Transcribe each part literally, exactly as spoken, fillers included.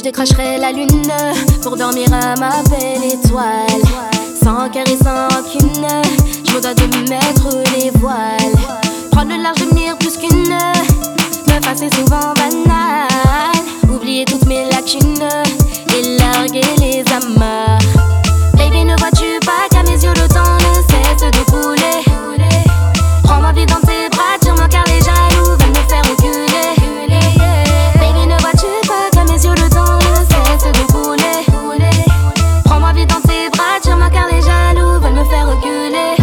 décrocherai la lune pour dormir à ma belle étoile. Sans cœur et sans rancune, je me dois de mettre les voiles. Prendre le large, devenir plus qu'une meuf assez souvent banale. Oublier toutes mes lacunes et larguer les amarres. Baby, ne vois-tu pas qu'à mes yeux le temps ne cesse de couler? Prends ma vie dans tes bras, tire-moi car les jaloux veulent me faire reculer. Baby, ne vois-tu pas qu'à mes yeux le temps ne cesse de couler? Prends ma vie dans tes bras, tire-moi car les jaloux veulent me faire reculer.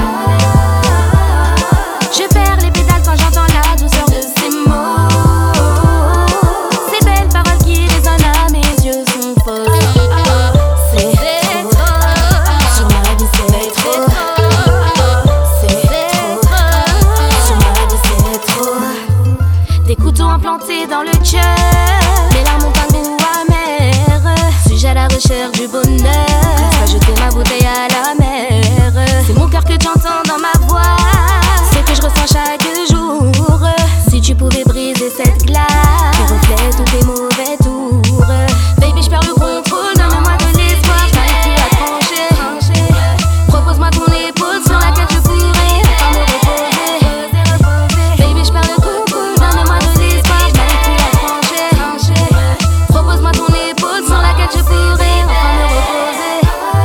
Je perds les pédales quand j'entends la douceur de ces mots. Ces belles paroles qui résonnent à mes yeux sont fausses. C'est trop, sur ma vie c'est trop. C'est trop, sur ma vie c'est trop. Des couteaux implantés dans le cœur, les larmes ont un goût amer. Suis-je à la recherche du bonheur? Reste à jeter ma bouteille à la mer. C'est mon cœur que tu entends dans ma voix, c'est que je ressens chaque jour. Si tu pouvais briser cette glace qui reflète tous tes mauvais tours. Baby, je perds le contrôle, donne-moi de l'espoir, j'arrive plus à trancher. Propose-moi ton épaule sur laquelle je pourrais enfin me reposer. Baby, je perds le contrôle, donne-moi de l'espoir, j'arrive plus à trancher. Propose-moi ton épaule sur laquelle je pourrais enfin me reposer.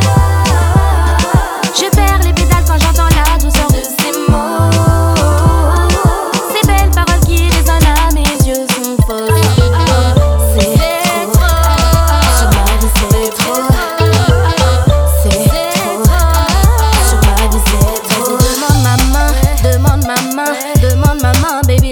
Je perds les pédales quand j'entends la douceur de ces mots. Ces belles paroles qui résonnent à mes yeux sont fausses. C'est trop, sur ma vie c'est trop. C'est trop, sur ma vie c'est trop. Demande ma main, demande ma main, demande ma main, baby.